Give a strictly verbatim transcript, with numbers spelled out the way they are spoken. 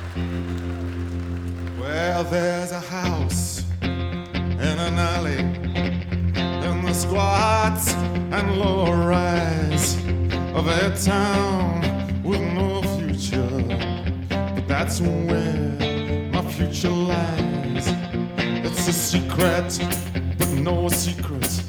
Well, there's a house in an alley in the squats and lower rise of a town with no future, but that's where my future lies. It's a secret, but no secret.